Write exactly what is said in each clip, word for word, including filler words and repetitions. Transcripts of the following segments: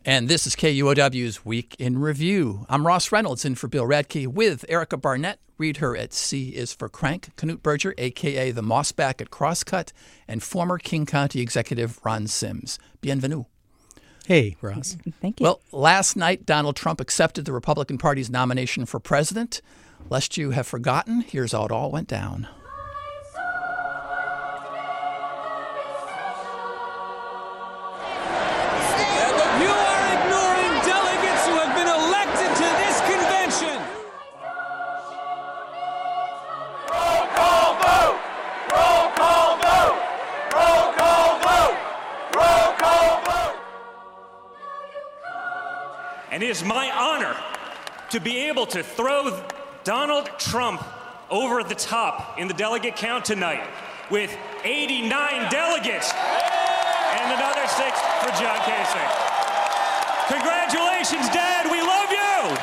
And this is K U O W's Week in Review. I'm Ross Reynolds in for Bill Radke with Erica Barnett. Read her at C is for Crank. Knut Berger, a k a the Mossback at Crosscut, and former King County Executive Ron Sims. Bienvenue. Hey, Ross. Thank you. Well, last night, Donald Trump accepted the Republican Party's nomination for president. Lest you have forgotten, here's how it all went down. And it is my honor to be able to throw Donald Trump over the top in the delegate count tonight with eighty-nine delegates and another six for John Kasich. Congratulations, Dad. We love you.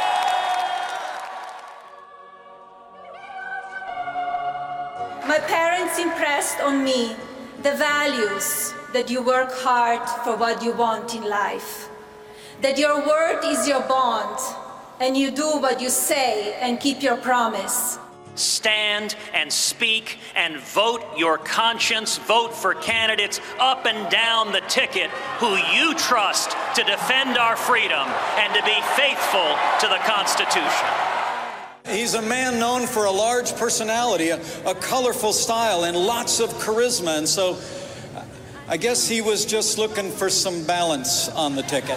My parents impressed on me the values that you work hard for what you want in life. That your word is your bond, and you do what you say and keep your promise. Stand and speak and vote your conscience. Vote for candidates up and down the ticket who you trust to defend our freedom and to be faithful to the Constitution. He's a man known for a large personality, a, a colorful style, and lots of charisma, and so I guess he was just looking for some balance on the ticket.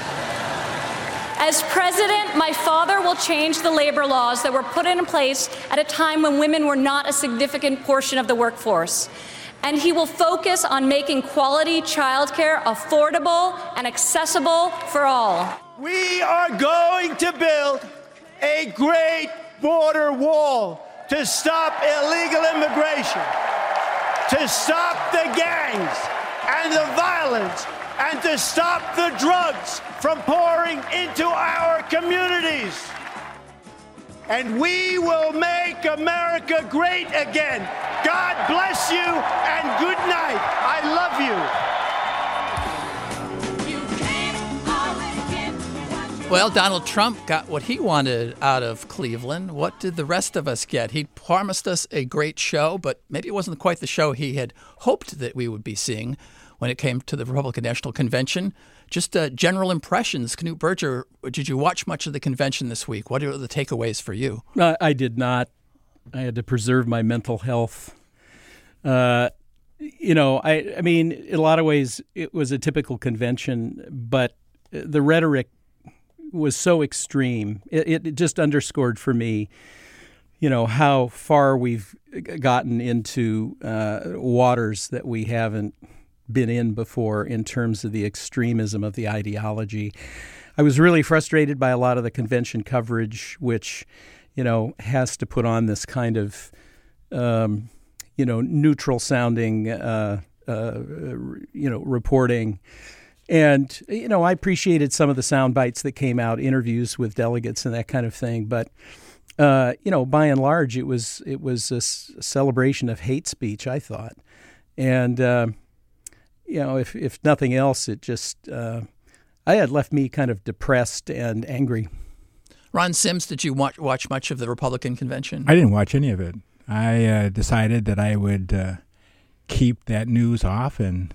As president, my father will change the labor laws that were put in place at a time when women were not a significant portion of the workforce. And he will focus on making quality childcare affordable and accessible for all. We are going to build a great border wall to stop illegal immigration, to stop the gangs and the violence, and to stop the drugs from pouring into our communities. And we will make America great again. God bless you and good night. I love you. Well, Donald Trump got what he wanted out of Cleveland. What did the rest of us get? He promised us a great show, but maybe it wasn't quite the show he had hoped that we would be seeing when it came to the Republican National Convention. Just uh, general impressions. Knut Berger, did you watch much of the convention this week? What are the takeaways for you? Uh, I did not. I had to preserve my mental health. Uh, you know, I, I mean, in a lot of ways, it was a typical convention, but the rhetoric was so extreme. It, it just underscored for me, you know, how far we've gotten into uh, waters that we haven't been in before in terms of the extremism of the ideology. I was really frustrated by a lot of the convention coverage, which, you know, has to put on this kind of, um, you know, neutral sounding, uh, uh, you know, reporting. And, you know, I appreciated some of the sound bites that came out, interviews with delegates and that kind of thing. But, uh, you know, by and large, it was it was a, s- a celebration of hate speech, I thought. And, uh, you know, if if nothing else, it just uh, I had left me kind of depressed and angry. Ron Sims, did you watch, watch much of the Republican convention? I didn't watch any of it. I uh, decided that I would uh, keep that news off and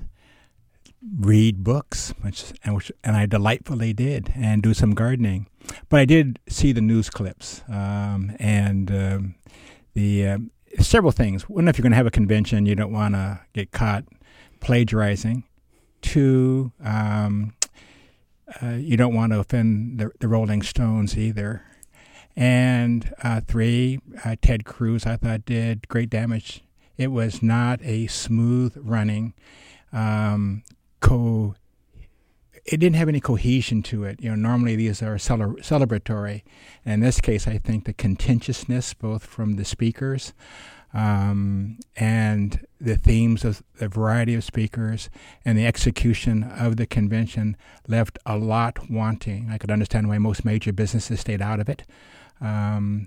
read books, which and, which and I delightfully did, and do some gardening. But I did see the news clips um, and um, the uh, several things. One, if you're going to have a convention, you don't want to get caught plagiarizing. Two, um, uh, you don't want to offend the, the Rolling Stones either. And uh, three, uh, Ted Cruz, I thought, did great damage. It was not a smooth running, um, co. It didn't have any cohesion to it. You know, normally these are cele- celebratory. In this case, I think the contentiousness, both from the speakers, Um, and the themes of the variety of speakers and the execution of the convention left a lot wanting. I could understand why most major businesses stayed out of it. Um,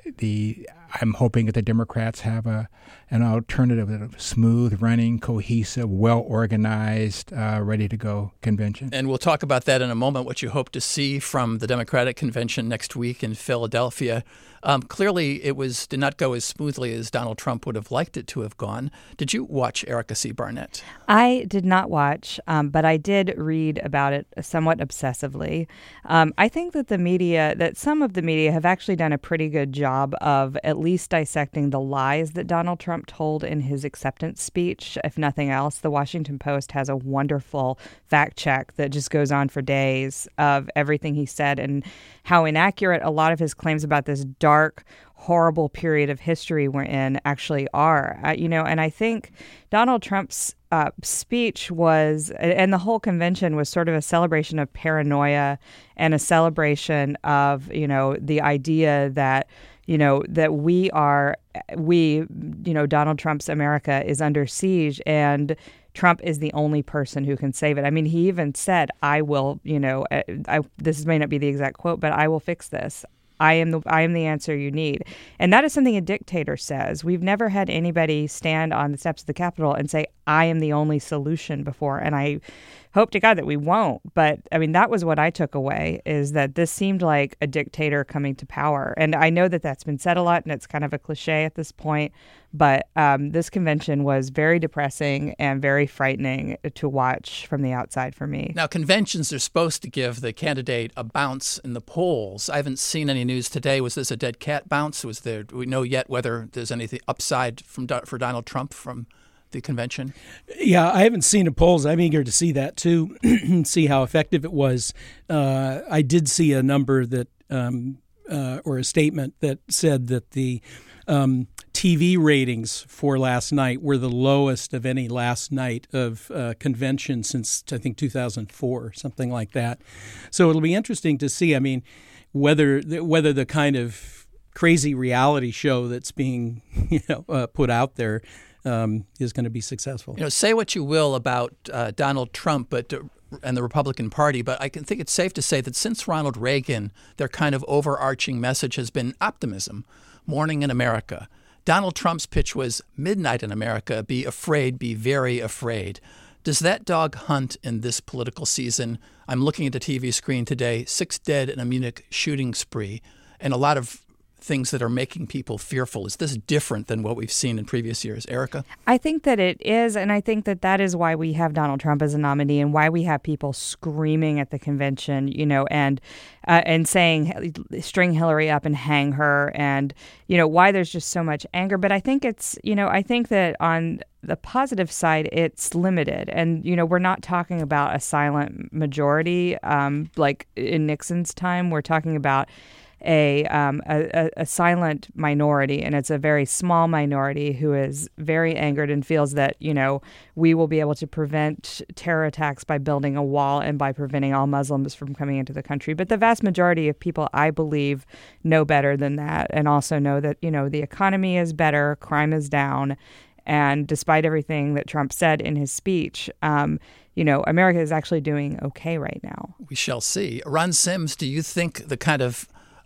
the I'm hoping that the Democrats have a an alternative, a smooth running, cohesive, well organized, uh, ready to go convention. And we'll talk about that in a moment. What you hope to see from the Democratic convention next week in Philadelphia. Um, clearly, it was did not go as smoothly as Donald Trump would have liked it to have gone. Did you watch, Erica C. Barnett? I did not watch, um, but I did read about it somewhat obsessively. Um, I think that the media, that some of the media have actually done a pretty good job of at least dissecting the lies that Donald Trump told in his acceptance speech. If nothing else, the Washington Post has a wonderful fact check that just goes on for days of everything he said and how inaccurate a lot of his claims about this dark, horrible period of history we're in actually are. Uh, you know, and I think Donald Trump's uh, speech was, and the whole convention was sort of a celebration of paranoia and a celebration of, you know, the idea that, you know, that we are, we, you know, Donald Trump's America is under siege and Trump is the only person who can save it. I mean, he even said, I will, you know, I, this may not be the exact quote, but I will fix this. I am the I am the answer you need. And that is something a dictator says. We've never had anybody stand on the steps of the Capitol and say, I am the only solution before. And I hope to God that we won't. But I mean, that was what I took away, is that this seemed like a dictator coming to power. And I know that that's been said a lot and it's kind of a cliche at this point. But um, this convention was very depressing and very frightening to watch from the outside for me. Now, conventions are supposed to give the candidate a bounce in the polls. I haven't seen any news today. Was this a dead cat bounce? Was there? Do we know yet whether there's anything upside from for Donald Trump from the convention? Yeah, I haven't seen the polls. I'm eager to see that too, see how effective it was. Uh, I did see a number that, um, uh, or a statement that said that the um, T V ratings for last night were the lowest of any last night of uh, convention since, I think, two thousand four, something like that. So it'll be interesting to see, I mean, whether whether the kind of crazy reality show that's being you know uh, put out there um, is going to be successful. You know, say what you will about uh, Donald Trump, but uh, and the Republican Party, but I can think it's safe to say that since Ronald Reagan, their kind of overarching message has been optimism, morning in America. Donald Trump's pitch was midnight in America, be afraid, be very afraid. Does that dog hunt in this political season? I'm looking at the T V screen today, six dead in a Munich shooting spree, and a lot of things that are making people fearful. Is this different than what we've seen in previous years? Erica? I think that it is, and I think that that is why we have Donald Trump as a nominee and why we have people screaming at the convention, you know, and uh, and saying, string Hillary up and hang her, and, you know, why there's just so much anger. But I think it's, you know, I think that on the positive side, it's limited. And, you know, we're not talking about a silent majority um, like in Nixon's time. We're talking about A, um, a a silent minority, and it's a very small minority who is very angered and feels that, you know, we will be able to prevent terror attacks by building a wall and by preventing all Muslims from coming into the country. But the vast majority of people, I believe, know better than that, and also know that, you know, the economy is better, crime is down, and despite everything that Trump said in his speech, um, you know, America is actually doing okay right now. We shall see. Ron Sims, do you think the kind of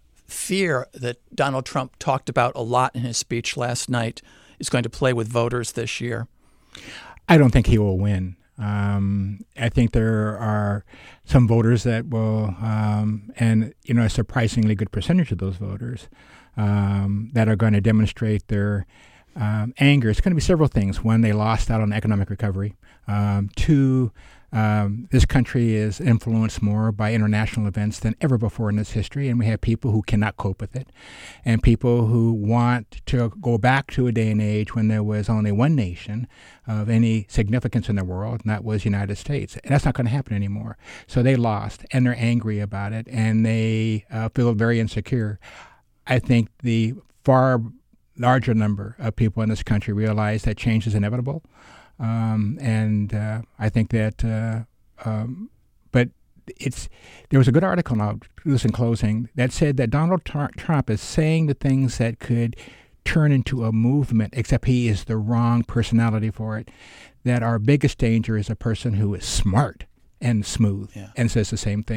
fear that Donald Trump talked about a lot in his speech last night is going to play with voters this year? I don't think he will win. Um, I think there are some voters that will, um, and, you know, a surprisingly good percentage of those voters um, that are going to demonstrate their um, anger. It's going to be several things. One, they lost out on economic recovery. Um, two, Um, this country is influenced more by international events than ever before in its history, and we have people who cannot cope with it, and people who want to go back to a day and age when there was only one nation of any significance in the world, and that was the United States. And that's not going to happen anymore. So they lost, and they're angry about it, and they uh, feel very insecure. I think the far larger number of people in this country realize that change is inevitable. Um, and uh, I think that, uh, um, but it's there was a good article, and I'll do this in closing, that said that Donald Trump is saying the things that could turn into a movement, except he is the wrong personality for it, that our biggest danger is a person who is smart and smooth yeah. and says the same things.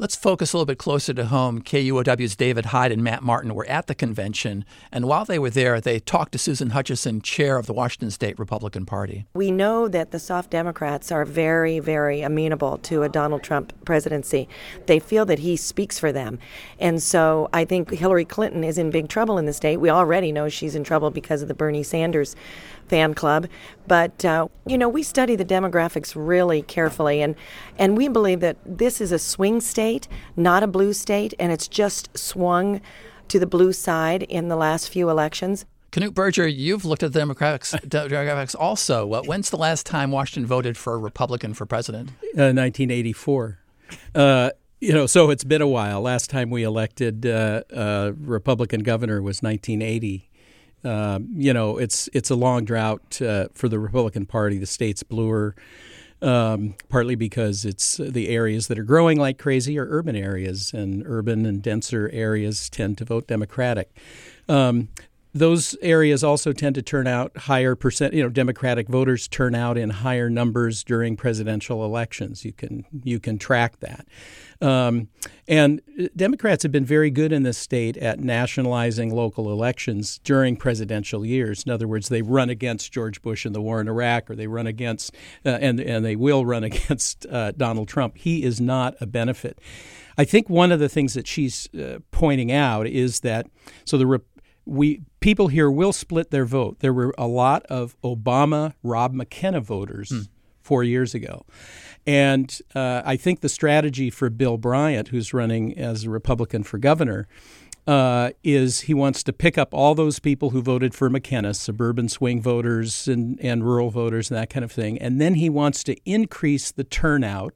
Let's focus a little bit closer to home. K U O W's David Hyde and Matt Martin were at the convention, and while they were there, they talked to Susan Hutchison, chair of the Washington State Republican Party. We know that the soft Democrats are very, very amenable to a Donald Trump presidency. They feel that he speaks for them. And so I think Hillary Clinton is in big trouble in the state. We already know she's in trouble because of the Bernie Sanders fan club. But, uh, you know, we study the demographics really carefully, and, and we believe that this is a swing state, not a blue state, and it's just swung to the blue side in the last few elections. Knute Berger, you've looked at the demographics, demographics also. Well, when's the last time Washington voted for a Republican for president? Uh, nineteen eighty-four. Uh, you know, so it's been a while. Last time we elected uh, a Republican governor was nineteen eighty. Um, you know, it's it's a long drought uh, for the Republican Party. The state's bluer, um, partly because it's the areas that are growing like crazy are urban areas, and urban and denser areas tend to vote Democratic. Um, those areas also tend to turn out higher percent. You know, Democratic voters turn out in higher numbers during presidential elections. You can you can track that. Um, and Democrats have been very good in this state at nationalizing local elections during presidential years. In other words, they run against George Bush in the war in Iraq, or they run against, uh, and, and they will run against uh, Donald Trump. He is not a benefit. I think one of the things that she's uh, pointing out is that, so the we people here will split their vote. There were a lot of Obama, Rob McKenna voters hmm. four years ago. And uh, I think the strategy for Bill Bryant, who's running as a Republican for governor, uh, is he wants to pick up all those people who voted for McKenna, suburban swing voters and, and rural voters and that kind of thing. And then he wants to increase the turnout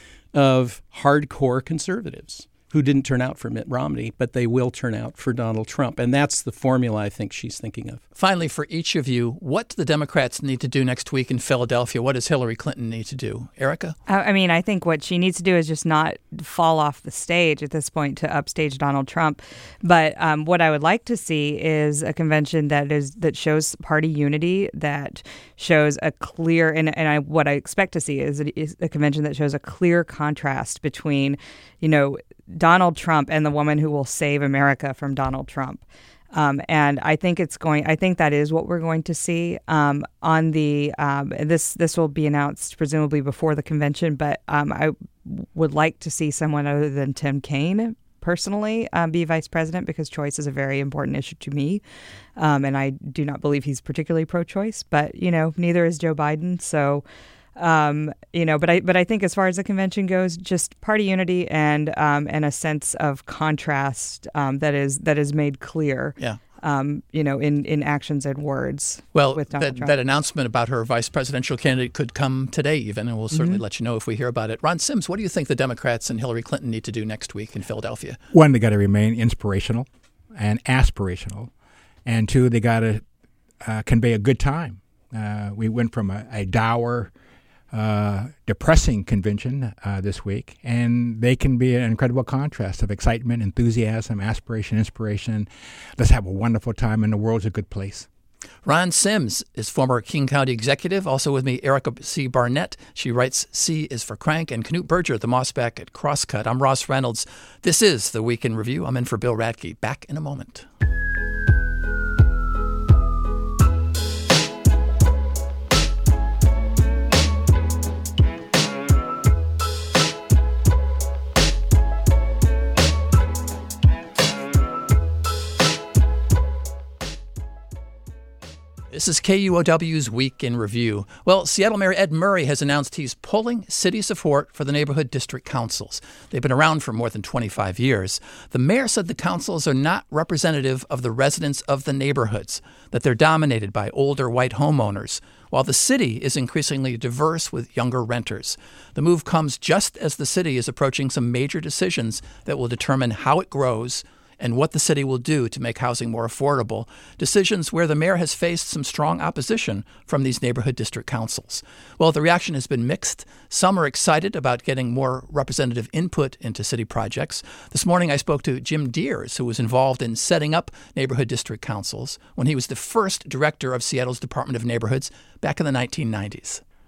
of hardcore conservatives who didn't turn out for Mitt Romney, but they will turn out for Donald Trump. And that's the formula I think she's thinking of. Finally, for each of you, what do the Democrats need to do next week in Philadelphia? What does Hillary Clinton need to do? Erica? I mean, I think what she needs to do is just not fall off the stage at this point to upstage Donald Trump. But um, what I would like to see is a convention that is that shows party unity, that shows a clear, and, and I, what I expect to see is a, is a convention that shows a clear contrast between, you know, Donald Trump and the woman who will save America from Donald Trump. Um, and I think it's going. I think that is what we're going to see um, on the. Um, this this will be announced presumably before the convention, but um, I would like to see someone other than Tim Kaine personally um, be vice president, because choice is a very important issue to me, um, and I do not believe he's particularly pro-choice. But you know, neither is Joe Biden. So. Um, you know, but I but I think as far as the convention goes, just party unity and um, and a sense of contrast um, that is that is made clear. Yeah. Um, you know, in, in actions and words. Well, with Donald that, Trump. that announcement about her vice presidential candidate could come today even, and we'll certainly mm-hmm. let you know if we hear about it. Ron Sims, what do you think the Democrats and Hillary Clinton need to do next week in Philadelphia? One, they got to remain inspirational and aspirational. And two, they got to uh, convey a good time. Uh, we went from a, a dour, Uh, depressing convention uh, this week, and they can be an incredible contrast of excitement, enthusiasm, aspiration, inspiration. Let's have a wonderful time, and the world's a good place. Ron Sims is former King County executive. Also with me, Erica C. Barnett. She writes C is for Crank, and Knute Berger, the Mossback at Crosscut. I'm Ross Reynolds. This is the Week in Review. I'm in for Bill Radke. Back in a moment. This is K U O W's Week in Review. Well, Seattle Mayor Ed Murray has announced he's pulling city support for the neighborhood district councils. They've been around for more than twenty-five years. The mayor said the councils are not representative of the residents of the neighborhoods, that they're dominated by older white homeowners, while the city is increasingly diverse with younger renters. The move comes just as the city is approaching some major decisions that will determine how it grows and what the city will do to make housing more affordable, decisions where the mayor has faced some strong opposition from these neighborhood district councils. Well, the reaction has been mixed. Some are excited about getting more representative input into city projects. This morning I spoke to Jim Deers, who was involved in setting up neighborhood district councils when he was the first director of Seattle's Department of Neighborhoods back in the nineteen nineties.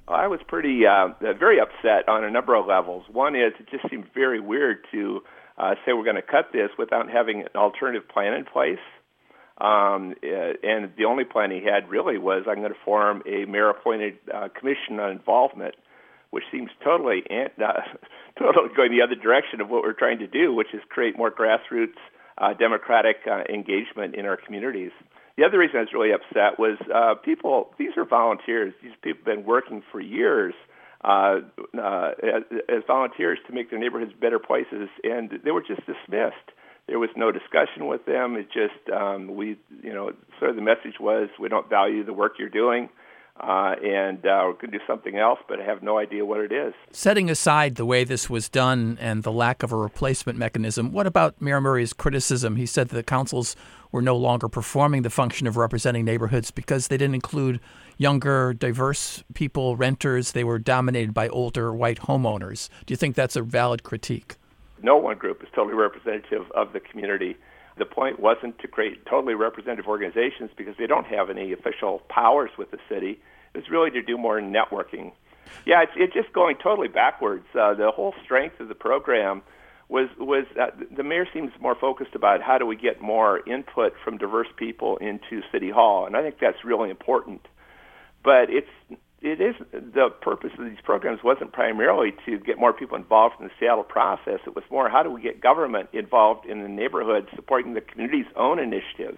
I was pretty, uh, very upset on a number of levels. One is it just seemed very weird to uh, say we're going to cut this without having an alternative plan in place. Um, and the only plan he had really was, I'm going to form a mayor-appointed uh, commission on involvement, which seems totally uh, totally going the other direction of what we're trying to do, which is create more grassroots uh, democratic uh, engagement in our communities. The other reason I was really upset was uh, people, these are volunteers. These people have been working for years uh, uh, as, as volunteers to make their neighborhoods better places, and they were just dismissed. There was no discussion with them. It just, um, we, you know, sort of the message was, we don't value the work you're doing, uh, and uh, we're going to do something else, but I have no idea what it is. Setting aside the way this was done and the lack of a replacement mechanism, what about Mayor Murray's criticism? He said that the councils were no longer performing the function of representing neighborhoods because they didn't include younger, diverse people, renters. They were dominated by older white homeowners. Do you think that's a valid critique? No one group is totally representative of the community. The point wasn't to create totally representative organizations because they don't have any official powers with the city. It was really to do more networking. Yeah, it's, it's just going totally backwards. Uh, the whole strength of the program was, was uh, the mayor seems more focused about how do we get more input from diverse people into City Hall, and I think that's really important. But it's It is the purpose of these programs wasn't primarily to get more people involved in the Seattle process. It was more how do we get government involved in the neighborhood, supporting the community's own initiatives.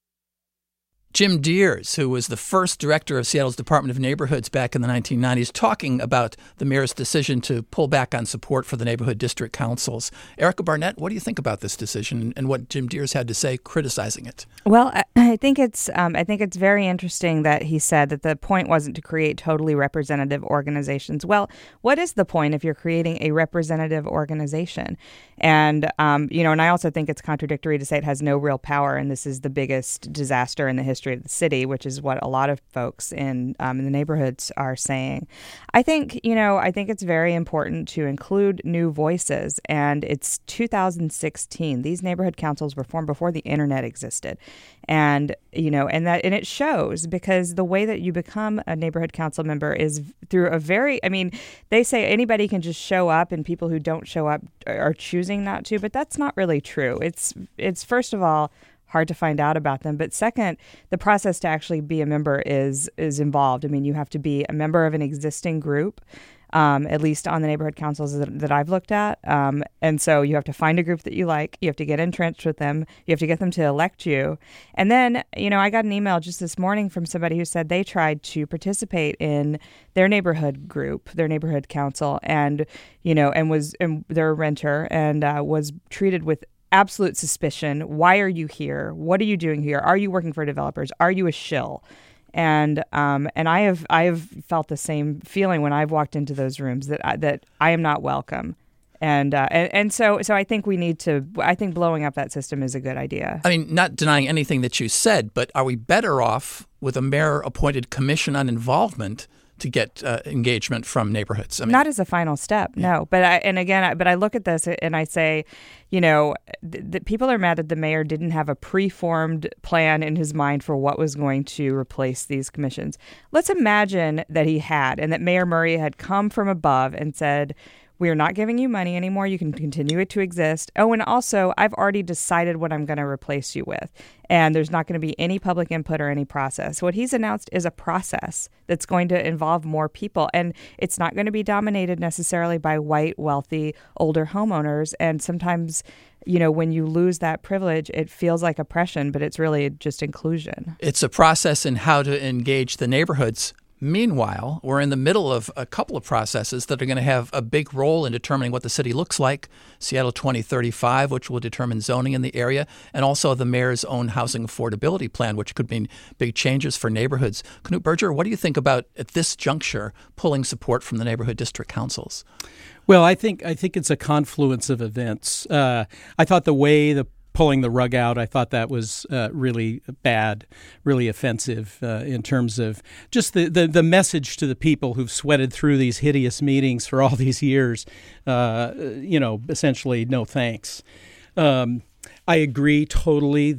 Jim Deers, who was the first director of Seattle's Department of Neighborhoods back in the nineteen nineties, talking about the mayor's decision to pull back on support for the neighborhood district councils. Erica Barnett, what do you think about this decision and what Jim Deers had to say criticizing it? Well, I think it's um, I think it's very interesting that he said that the point wasn't to create totally representative organizations. Well, what is the point if you're creating a representative organization? And um, you know, and I also think it's contradictory to say it has no real power, and this is the biggest disaster in the history of the city, which is what a lot of folks in um, in the neighborhoods are saying. I think you know I think it's very important to include new voices, and it's two thousand sixteen. These neighborhood councils were formed before the internet existed. And, you know, and that, and it shows because the way that you become a neighborhood council member is through a very, I mean, they say anybody can just show up and people who don't show up are choosing not to, but that's not really true. It's, it's first of all, hard to find out about them. But second, the process to actually be a member is, is involved. I mean, you have to be a member of an existing group. Um, at least on the neighborhood councils that, that I've looked at. Um, and so you have to find a group that you like. You have to get entrenched with them. You have to get them to elect you. And then, you know, I got an email just this morning from somebody who said they tried to participate in their neighborhood group, their neighborhood council, and, you know, and was, and they're a renter and uh, was treated with absolute suspicion. Why are you here? What are you doing here? Are you working for developers? Are you a shill? And um, and I have I have felt the same feeling when I've walked into those rooms that I, that I am not welcome, and, uh, and and so so I think we need to I think blowing up that system is a good idea. I mean, not denying anything that you said, but are we better off with a mayor-appointed commission on involvement to get uh, engagement from neighborhoods? I mean, not as a final step, yeah. no. But I, and again, I, but I look at this and I say, you know, th- th- people are mad that the mayor didn't have a preformed plan in his mind for what was going to replace these commissions. Let's imagine that he had, and that Mayor Murray had come from above and said, we are not giving you money anymore. You can continue it to exist. Oh, and also, I've already decided what I'm going to replace you with. And there's not going to be any public input or any process. What he's announced is a process that's going to involve more people. And it's not going to be dominated necessarily by white, wealthy, older homeowners. And sometimes, you know, when you lose that privilege, it feels like oppression, but it's really just inclusion. It's a process in how to engage the neighborhoods. Meanwhile, we're in the middle of a couple of processes that are going to have a big role in determining what the city looks like. Seattle twenty thirty-five, which will determine zoning in the area, and also the mayor's own housing affordability plan, which could mean big changes for neighborhoods. Knut Berger, what do you think about, at this juncture, pulling support from the neighborhood district councils? Well, I think I think it's a confluence of events. Uh, I thought the way the pulling the rug out, I thought that was uh, really bad, really offensive uh, in terms of just the, the, the message to the people who've sweated through these hideous meetings for all these years. Uh, you know, essentially, no thanks. Um, I agree totally that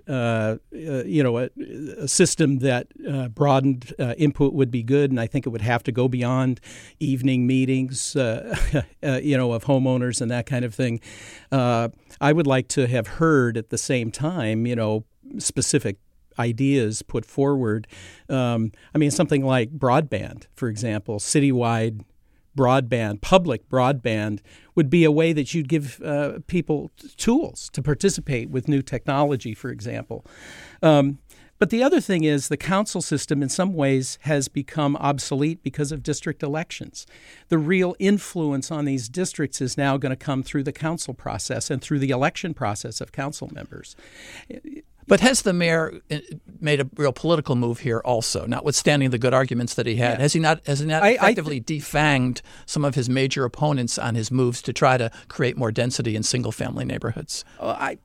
uh, uh, you know, a, a system that uh, broadened uh, input would be good, and I think it would have to go beyond evening meetings, uh, uh, you know, of homeowners and that kind of thing. Uh, I would like to have heard at the same time, you know, specific ideas put forward. Um, I mean, something like broadband, for example, citywide broadband, public broadband would be a way that you'd give uh, people tools to participate with new technology, for example. Um, but the other thing is the council system in some ways has become obsolete because of district elections. The real influence on these districts is now going to come through the council process and through the election process of council members. But has the mayor made a real political move here also, notwithstanding the good arguments that he had? Yeah. Has he not has he not I, effectively I th- defanged some of his major opponents on his moves to try to create more density in single-family neighborhoods? Uh, I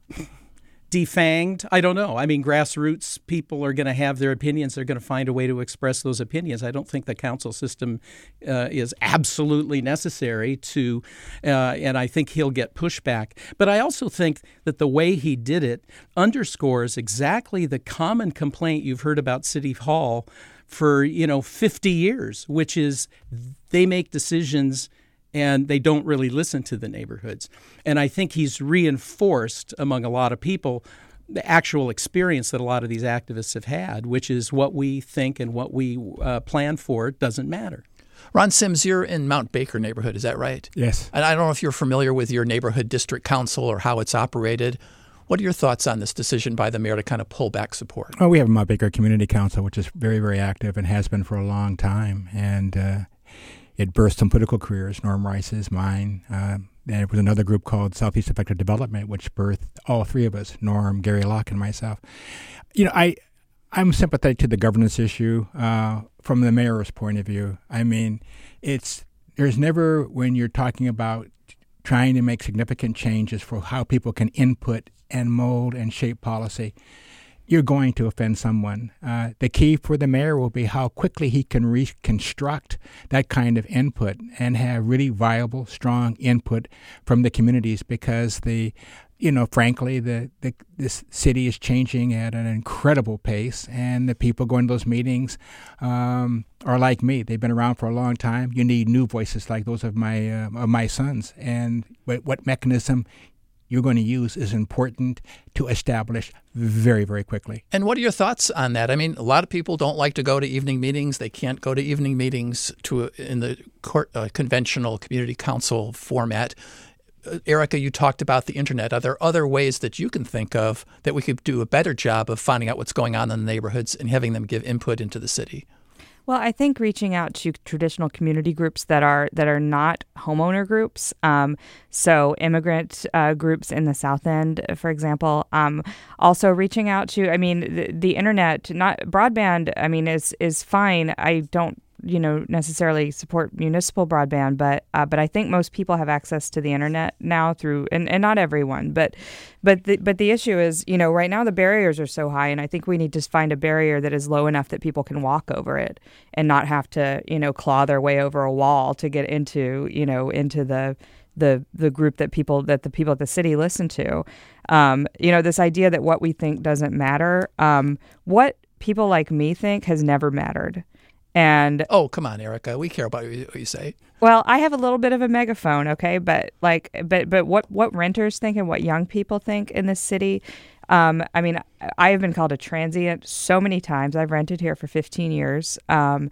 defanged? I don't know. I mean, grassroots people are going to have their opinions. They're going to find a way to express those opinions. I don't think the council system uh, is absolutely necessary to, uh, and I think he'll get pushback. But I also think that the way he did it underscores exactly the common complaint you've heard about City Hall for, you know, fifty years, which is they make decisions and they don't really listen to the neighborhoods. And I think he's reinforced among a lot of people the actual experience that a lot of these activists have had, which is what we think and what we uh, plan for doesn't matter. Ron Sims, you're in Mount Baker neighborhood, is that right? Yes. And I don't know if you're familiar with your neighborhood district council or how it's operated. What are your thoughts on this decision by the mayor to kind of pull back support? Oh, we have a Mount Baker Community Council, which is very, very active and has been for a long time. And uh, it birthed some political careers, Norm Rice's, mine. Uh, and it was another group called Southeast Effective Development, which birthed all three of us, Norm, Gary Locke, and myself. You know, I, I'm sympathetic to the governance issue uh, from the mayor's point of view. I mean, it's there's never, when you're talking about trying to make significant changes for how people can input and mold and shape policy, you're going to offend someone. Uh, the key for the mayor will be how quickly he can reconstruct that kind of input and have really viable, strong input from the communities, because the, you know, frankly, the, the this city is changing at an incredible pace, and the people going to those meetings um, are like me. They've been around for a long time. You need new voices like those of my uh, of my sons, and what, what mechanism you're going to use is important to establish very, very quickly. And what are your thoughts on that? I mean, a lot of people don't like to go to evening meetings. They can't go to evening meetings to in the court, uh, conventional community council format. Uh, Erica, you talked about the internet. Are there other ways that you can think of that we could do a better job of finding out what's going on in the neighborhoods and having them give input into the city? Well, I think reaching out to traditional community groups that are that are not homeowner groups, um, so immigrant uh, groups in the South End, for example. Um, also, reaching out to, I mean, the, the internet, not broadband. I mean, is is fine. I don't, you know, necessarily support municipal broadband, but uh, but I think most people have access to the internet now through, and, and not everyone, but but the, but the issue is, you know, right now the barriers are so high, and I think we need to find a barrier that is low enough that people can walk over it and not have to, you know, claw their way over a wall to get into, you know, into the the the group that people that the people at the city listen to. Um, you know, this idea that what we think doesn't matter. Um, what people like me think has never mattered. And oh, come on, Erica, we care about what you say. Well, I have a little bit of a megaphone, okay, but like, but but what what renters think and what young people think in this city. Um, I mean, I have been called a transient so many times. I've rented here for fifteen years, um,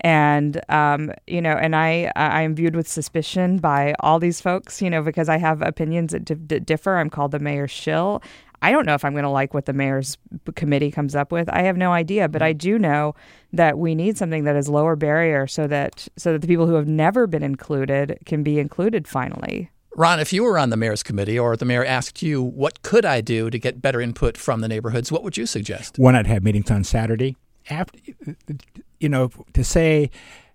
and um, you know, and I I am viewed with suspicion by all these folks, you know, because I have opinions that d- differ. I'm called the mayor's shill. I don't know if I'm going to like what the mayor's committee comes up with. I have no idea, but I do know that we need something that is lower barrier so that so that the people who have never been included can be included finally. Ron, if you were on the mayor's committee or the mayor asked you, what could I do to get better input from the neighborhoods, what would you suggest? One, I'd have meetings on Saturday. After, you know, to say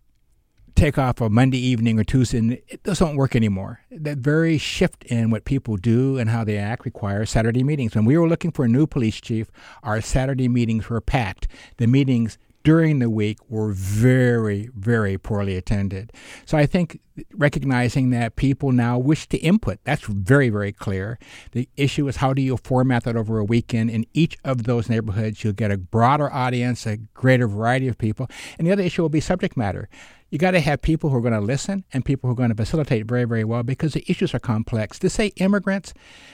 take off a Monday evening or Tuesday, it doesn't work anymore. That very shift in what people do and how they act requires Saturday meetings. When we were looking for a new police chief, our Saturday meetings were packed. The meetings during the week were very, very poorly attended. So I think recognizing that people now wish to input, that's very, very clear. The issue is how do you format that over a weekend? In each of those neighborhoods, you'll get a broader audience, a greater variety of people. And the other issue will be subject matter. You got to have people who are going to listen and people who are going to facilitate very, very well because the issues are complex. To say immigrants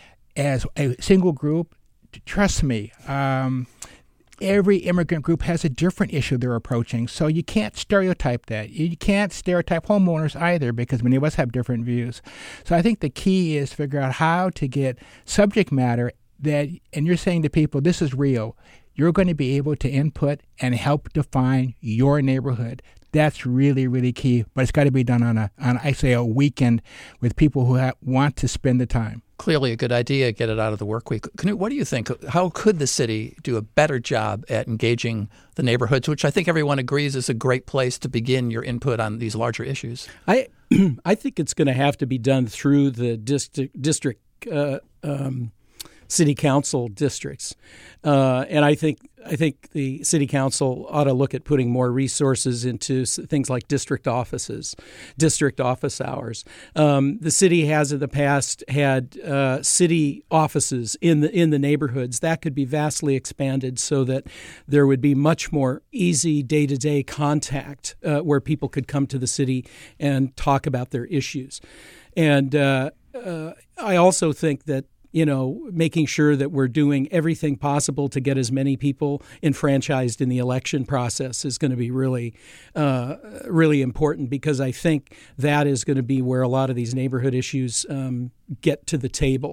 as a single group, trust me, um, every immigrant group has a different issue they're approaching, so you can't stereotype that. You can't stereotype homeowners either because many of us have different views. So I think the key is to figure out how to get subject matter that, and you're saying to people, this is real. You're going to be able to input and help define your neighborhood. That's really, really key, but it's got to be done on a, on I say, a weekend with people who ha- want to spend the time. Clearly a good idea, get it out of the work week. Knut, what do you think? How could the city do a better job at engaging the neighborhoods, which I think everyone agrees is a great place to begin your input on these larger issues? I I think it's going to have to be done through the district, district uh, um, city council districts. Uh, and I think I think the city council ought to look at putting more resources into things like district offices, district office hours. Um, the city has in the past had uh, city offices in the in the neighborhoods. That could be vastly expanded so that there would be much more easy day-to-day contact uh, where people could come to the city and talk about their issues. And uh, uh, I also think that you know, making sure that we're doing everything possible to get as many people enfranchised in the election process is going to be really, uh, really important because I think that is going to be where a lot of these neighborhood issues um, get to the table.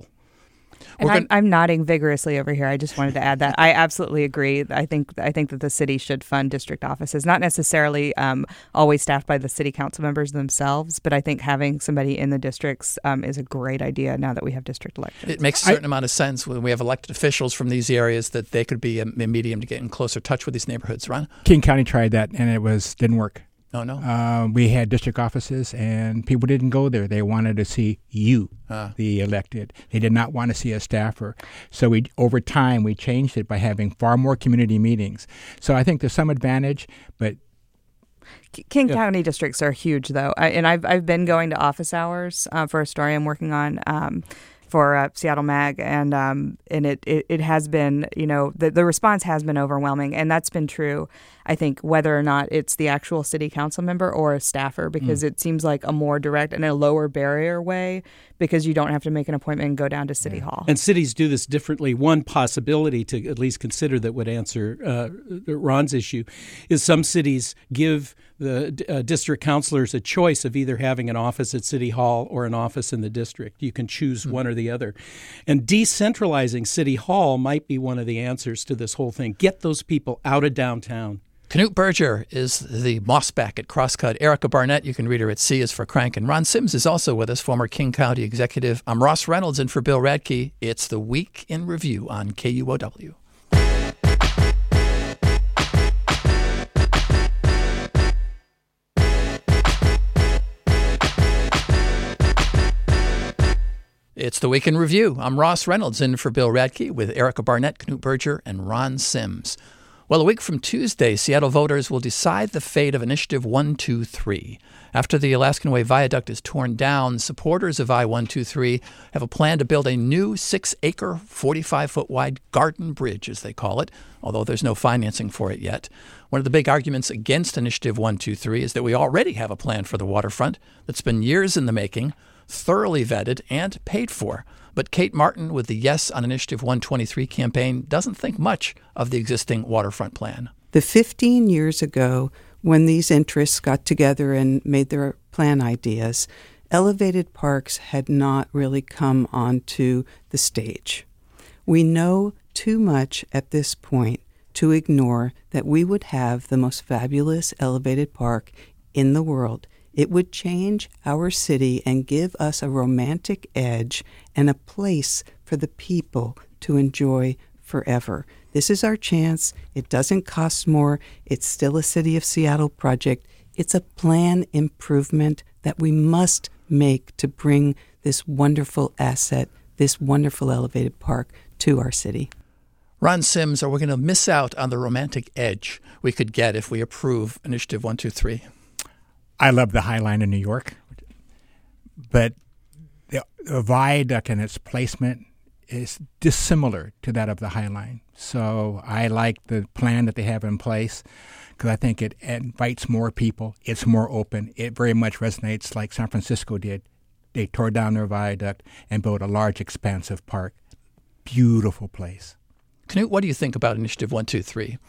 And I'm, I'm nodding vigorously over here. I just wanted to add that I absolutely agree. I think I think that the city should fund district offices, not necessarily um, always staffed by the city council members themselves, but I think having somebody in the districts um, is a great idea now that we have district elections. It makes a certain I, amount of sense when we have elected officials from these areas that they could be a, a medium to get in closer touch with these neighborhoods. Ron? King County tried that, and it was didn't work. Oh, no. Uh, we had district offices, and people didn't go there. They wanted to see you, uh. the elected. They did not want to see a staffer. So we, over time, we changed it by having far more community meetings. So I think there's some advantage, but King yeah. County districts are huge, though. I, and I've I've been going to office hours uh, for a story I'm working on. Um, for uh, Seattle Mag, and um, and it, it, it has been, you know, the, the response has been overwhelming, and that's been true, I think, whether or not it's the actual city council member or a staffer, because mm. it seems like a more direct and a lower barrier way, because you don't have to make an appointment and go down to City yeah. Hall. And cities do this differently. One possibility to at least consider that would answer uh, Ron's issue is some cities give the uh, district councilors a choice of either having an office at City Hall or an office in the district. You can choose mm. one or the other. And decentralizing City Hall might be one of the answers to this whole thing. Get those people out of downtown. Knut Berger is the mossback at Crosscut. Erica Barnett, you can read her at C is for Crank. And Ron Sims is also with us, former King County executive. I'm Ross Reynolds in for Bill Radke. It's the Week in Review on K U O W. It's the Week in Review. I'm Ross Reynolds in for Bill Radke with Erica Barnett, Knut Berger, and Ron Sims. Well, a week from Tuesday, Seattle voters will decide the fate of Initiative one two three. After the Alaskan Way Viaduct is torn down, supporters of I one two three have a plan to build a new six-acre, forty-five foot wide garden bridge, as they call it, although there's no financing for it yet. One of the big arguments against Initiative one two three is that we already have a plan for the waterfront that's been years in the making, thoroughly vetted, and paid for. But Kate Martin with the Yes on Initiative one twenty-three campaign doesn't think much of the existing waterfront plan. The fifteen years ago, when these interests got together and made their plan ideas, elevated parks had not really come onto the stage. We know too much at this point to ignore that we would have the most fabulous elevated park in the world. It would change our city and give us a romantic edge and a place for the people to enjoy forever. This is our chance. It doesn't cost more. It's still a City of Seattle project. It's a plan improvement that we must make to bring this wonderful asset, this wonderful elevated park, to our city. Ron Sims, are we going to miss out on the romantic edge we could get if we approve Initiative one two three? I love the High Line in New York, but the, the viaduct and its placement is dissimilar to that of the High Line. So I like the plan that they have in place because I think it invites more people. It's more open. It very much resonates like San Francisco did. They tore down their viaduct and built a large, expansive park. Beautiful place. Knut, what do you think about Initiative one two three?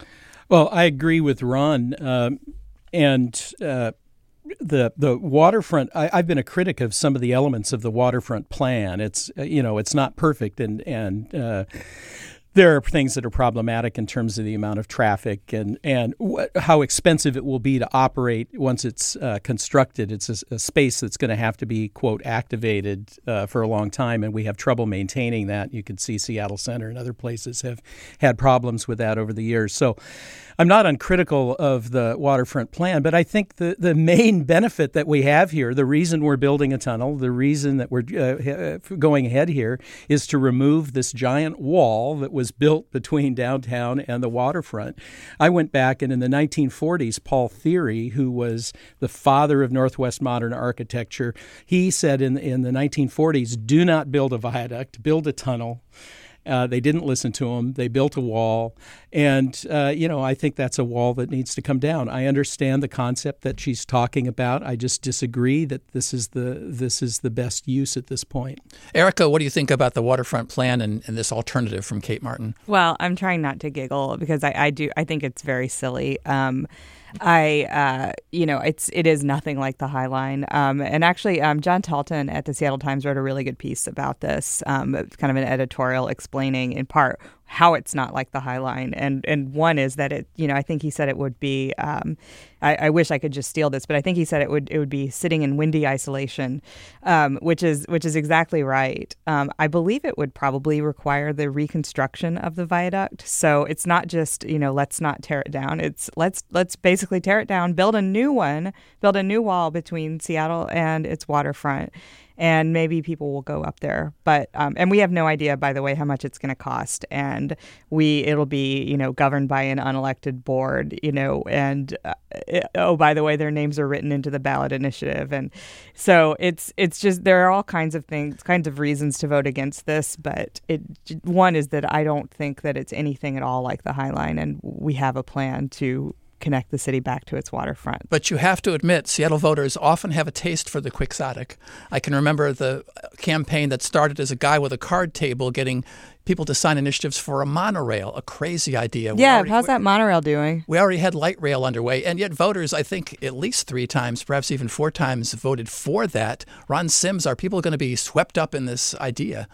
Well, I agree with Ron. Um, and uh, the the waterfront, I, I've been a critic of some of the elements of the waterfront plan. It's, uh, you know, it's not perfect, and, and uh, there are things that are problematic in terms of the amount of traffic and, and wh- how expensive it will be to operate once it's uh, constructed. It's a, a space that's going to have to be, quote, activated uh, for a long time, and we have trouble maintaining that. You can see Seattle Center and other places have had problems with that over the years. So I'm not uncritical of the waterfront plan, but I think the, the main benefit that we have here, the reason we're building a tunnel, the reason that we're uh, going ahead here is to remove this giant wall that was built between downtown and the waterfront. I went back, and in the nineteen forties, Paul Thiry, who was the father of Northwest modern architecture, he said in, in the nineteen forties, do not build a viaduct, build a tunnel. Uh, they didn't listen to him. They built a wall. And, uh, you know, I think that's a wall that needs to come down. I understand the concept that she's talking about. I just disagree that this is the this is the best use at this point. Erica, what do you think about the waterfront plan and, and this alternative from Kate Martin? Well, I'm trying not to giggle because I, I do. I think it's very silly. Um, I, uh, you know, it's it is nothing like the High Line. Um, and actually, um, John Talton at the Seattle Times wrote a really good piece about this, um, kind of an editorial explaining in part how it's not like the High Line. And and one is that it, you know, I think he said it would be, um, I, I wish I could just steal this, but I think he said it would it would be sitting in windy isolation, um, which is which is exactly right. Um, I believe it would probably require the reconstruction of the viaduct. So it's not just, you know, let's not tear it down. It's let's let's basically tear it down, build a new one, build a new wall between Seattle and its waterfront. And maybe people will go up there, but um, and we have no idea, by the way, how much it's going to cost. And we it'll be, you know, governed by an unelected board, you know. And uh, it, oh, by the way, their names are written into the ballot initiative, and so it's it's just there are all kinds of things, kinds of reasons to vote against this. But it one is that I don't think that it's anything at all like the High Line, and we have a plan to connect the city back to its waterfront. But you have to admit, Seattle voters often have a taste for the quixotic. I can remember the campaign that started as a guy with a card table getting people to sign initiatives for a monorail, a crazy idea. Yeah, already, how's that monorail doing? We already had light rail underway, and yet voters, I think at least three times, perhaps even four times, voted for that. Ron Sims, are people going to be swept up in this idea?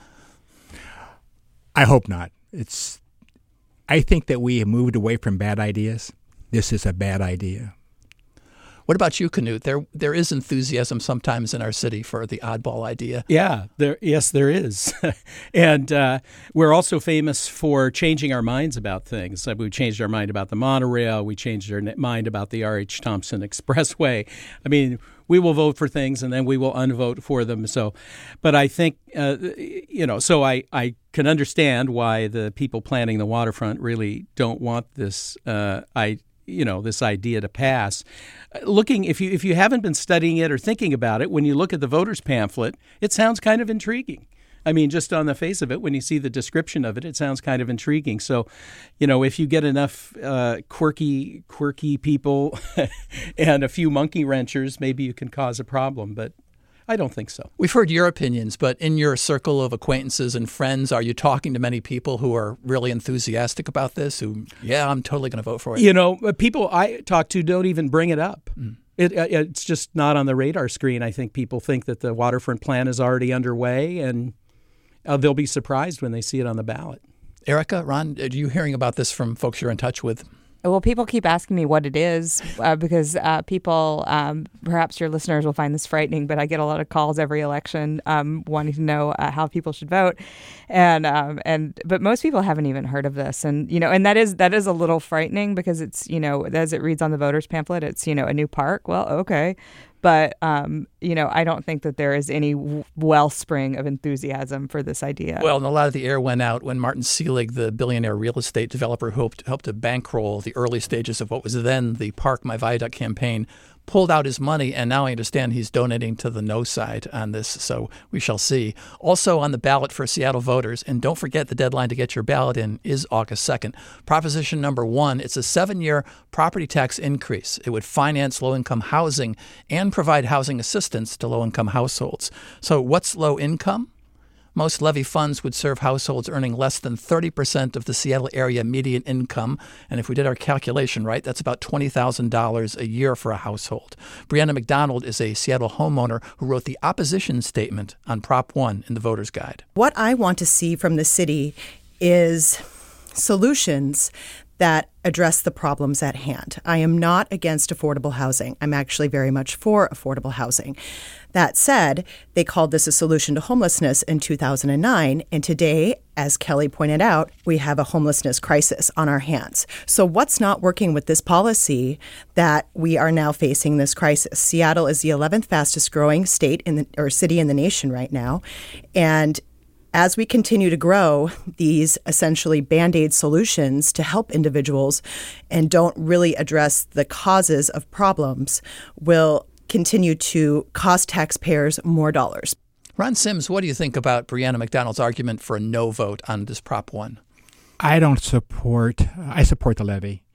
I hope not. It's. I think that we have moved away from bad ideas. This is a bad idea. What about you, Knut? There, there is enthusiasm sometimes in our city for the oddball idea. Yeah, there. Yes, there is, and uh, we're also famous for changing our minds about things. We changed our mind about the monorail. We changed our mind about the R H Thompson Expressway. I mean, we will vote for things and then we will unvote for them. So, but I think uh, you know. So I, I can understand why the people planning the waterfront really don't want this. Uh, I. you know, this idea to pass. Looking, if you if you haven't been studying it or thinking about it, when you look at the voters pamphlet, it sounds kind of intriguing. I mean, just on the face of it, when you see the description of it, it sounds kind of intriguing. So, you know, if you get enough uh, quirky, quirky people and a few monkey wrenchers, maybe you can cause a problem. But I don't think so. We've heard your opinions, but in your circle of acquaintances and friends, are you talking to many people who are really enthusiastic about this? Who, yeah, I'm totally going to vote for it. You know, people I talk to don't even bring it up. Mm. It, it's just not on the radar screen. I think people think that the waterfront plan is already underway, and uh, they'll be surprised when they see it on the ballot. Erica, Ron, are you hearing about this from folks you're in touch with? Well, people keep asking me what it is uh, because uh, people, um, perhaps your listeners will find this frightening, but I get a lot of calls every election um, wanting to know uh, how people should vote, and um, and but most people haven't even heard of this, and you know, and that is that is a little frightening because it's, you know, as it reads on the voters pamphlet, it's, you know, a new park. Well, okay. But, um, you know, I don't think that there is any w- wellspring of enthusiasm for this idea. Well, and a lot of the air went out when Martin Seelig, the billionaire real estate developer who helped, helped to bankroll the early stages of what was then the Park My Viaduct campaign, pulled out his money, and now I understand he's donating to the no side on this, so we shall see. Also on the ballot for Seattle voters, and don't forget the deadline to get your ballot in is August second. Proposition number one, it's a seven-year property tax increase. It would finance low-income housing and provide housing assistance to low-income households. So what's low income? Most levy funds would serve households earning less than thirty percent of the Seattle area median income. And if we did our calculation right, that's about twenty thousand dollars a year for a household. Brianna McDonald is a Seattle homeowner who wrote the opposition statement on Prop one in the Voter's Guide. What I want to see from the city is solutions that address the problems at hand. I am not against affordable housing. I'm actually very much for affordable housing. That said, they called this a solution to homelessness in two thousand nine, and today, as Kelly pointed out, we have a homelessness crisis on our hands. So what's not working with this policy that we are now facing this crisis? Seattle is the eleventh fastest growing state in the, or city in the nation right now, and as we continue to grow, these essentially Band-Aid solutions to help individuals and don't really address the causes of problems will continue to cost taxpayers more dollars. Ron Sims, what do you think about Brianna McDonald's argument for a no vote on this Prop one? I don't support, I support the levy.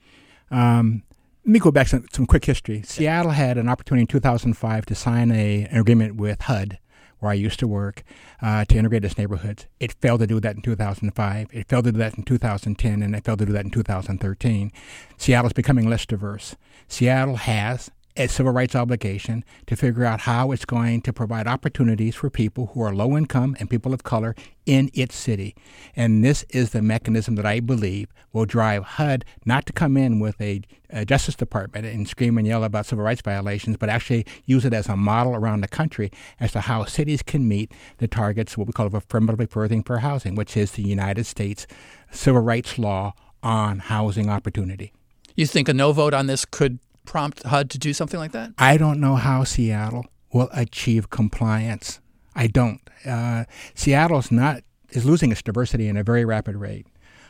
Um, let me go back to some, some quick history. Seattle had an opportunity in two thousand five to sign a, an agreement with H U D, where I used to work, uh, to integrate its neighborhoods. It failed to do that in two thousand five. It failed to do that in two thousand ten, and it failed to do that in two thousand thirteen. Seattle's becoming less diverse. Seattle has a civil rights obligation to figure out how it's going to provide opportunities for people who are low income and people of color in its city. And this is the mechanism that I believe will drive H U D not to come in with a, a Justice Department and scream and yell about civil rights violations, but actually use it as a model around the country as to how cities can meet the targets, what we call affirmatively furthering for housing, which is the United States civil rights law on housing opportunity. You think a no vote on this could prompt H U D to do something like that? I don't know how Seattle will achieve compliance. I don't. Uh, Seattle's not is losing its diversity in a very rapid rate,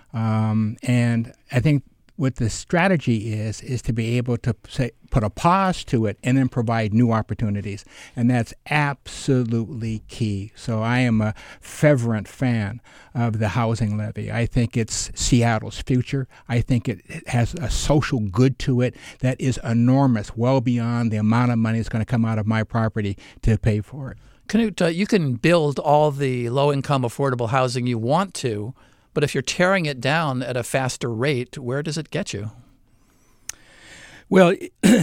um, and I think what the strategy is is to be able to say put a pause to it and then provide new opportunities, and that's absolutely key. So I am a fervent fan of the housing levy. I think it's Seattle's future. I think it has a social good to it that is enormous, well beyond the amount of money that's going to come out of my property to pay for it. Knut, uh, you can build all the low-income affordable housing you want to, but if you're tearing it down at a faster rate, where does it get you? Well,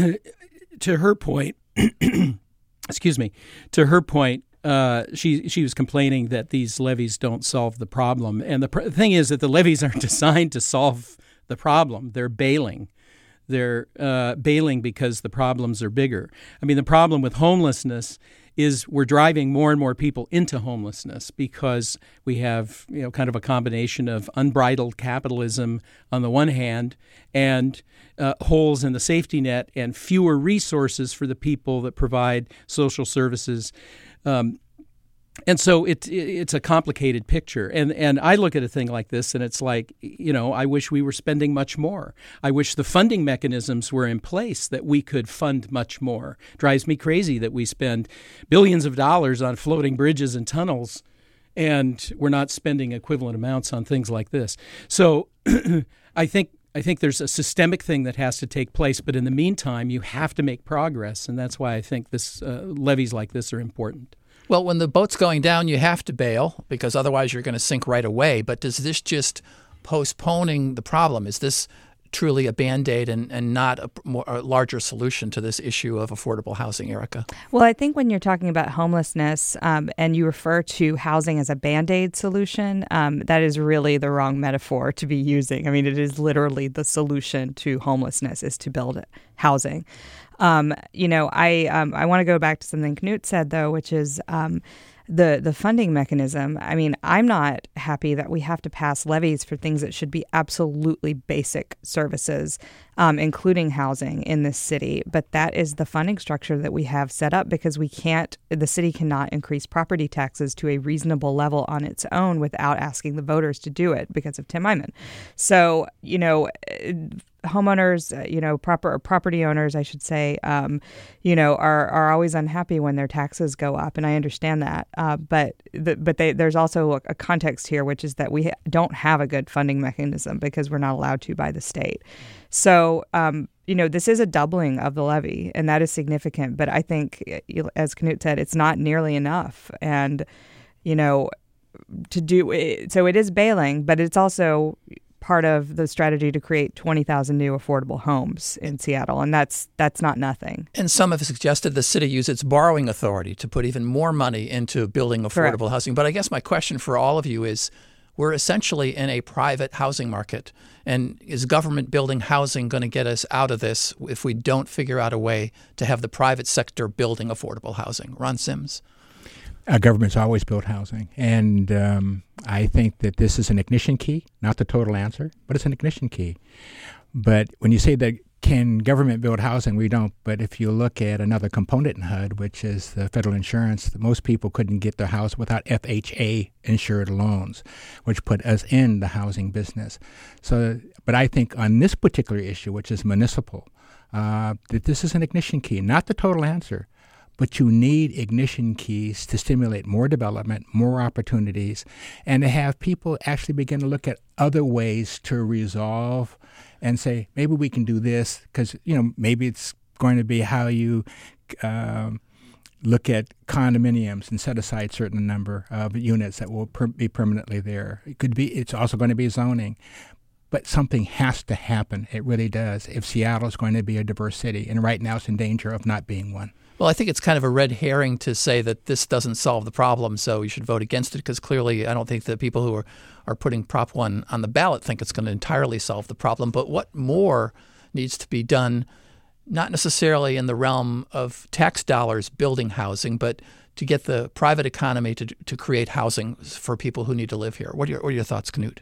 to her point, excuse me, to her point, uh, she she was complaining that these levies don't solve the problem. And the pr- thing is that the levies aren't designed to solve the problem. They're bailing. They're uh, bailing because the problems are bigger. I mean, the problem with homelessness is we're driving more and more people into homelessness because we have, you know, kind of a combination of unbridled capitalism on the one hand and uh, holes in the safety net and fewer resources for the people that provide social services. Um, And so it, it's a complicated picture. And and I look at a thing like this and it's like, you know, I wish we were spending much more. I wish the funding mechanisms were in place that we could fund much more. Drives me crazy that we spend billions of dollars on floating bridges and tunnels and we're not spending equivalent amounts on things like this. So I think I think there's a systemic thing that has to take place. But in the meantime, you have to make progress. And that's why I think this uh, levies like this are important. Well, when the boat's going down, you have to bail because otherwise you're going to sink right away. But does this just postponing the problem? Is this truly a Band-Aid and, and not a, more, a larger solution to this issue of affordable housing, Erica? Well, I think when you're talking about homelessness um, and you refer to housing as a Band-Aid solution, um, that is really the wrong metaphor to be using. I mean, it is literally the solution to homelessness is to build housing. Um, you know, I um, I want to go back to something Knut said, though, which is um, the the funding mechanism, I mean, I'm not happy that we have to pass levies for things that should be absolutely basic services, um, including housing in this city. But that is the funding structure that we have set up because we can't, the city cannot increase property taxes to a reasonable level on its own without asking the voters to do it because of Tim Eyman. So, you know, homeowners, you know, proper property owners, I should say, um, you know, are, are always unhappy when their taxes go up, and I understand that. Uh, but the, but they, there's also a context here, which is that we don't have a good funding mechanism because we're not allowed to by the state. So, um, you know, this is a doubling of the levy, and that is significant. But I think, as Knut said, it's not nearly enough, and you know, to do it, so it is bailing, but it's also part of the strategy to create twenty thousand new affordable homes in Seattle, and that's that's not nothing. And some have suggested the city use its borrowing authority to put even more money into building affordable Correct. housing. But I guess my question for all of you is, we're essentially in a private housing market, and is government building housing going to get us out of this if we don't figure out a way to have the private sector building affordable housing? Ron Sims? Uh, government's always built housing, and um, I think that this is an ignition key, not the total answer, but it's an ignition key. But when you say that can government build housing, we don't. But if you look at another component in H U D, which is the federal insurance, most people couldn't get their house without F H A-insured loans, which put us in the housing business. So, but I think on this particular issue, which is municipal, uh, that this is an ignition key, not the total answer. But you need ignition keys to stimulate more development, more opportunities, and to have people actually begin to look at other ways to resolve and say, maybe we can do this, because, you know, maybe it's going to be how you um, look at condominiums and set aside certain number of units that will per- be permanently there. It could be. It's also going to be zoning. But something has to happen. It really does. If Seattle is going to be a diverse city, and right now it's in danger of not being one. Well, I think it's kind of a red herring to say that this doesn't solve the problem, so you should vote against it, because clearly I don't think the people who are, are putting Prop one on the ballot think it's going to entirely solve the problem. But what more needs to be done, not necessarily in the realm of tax dollars building housing, but to get the private economy to to create housing for people who need to live here? What are your, what are your thoughts, Knut?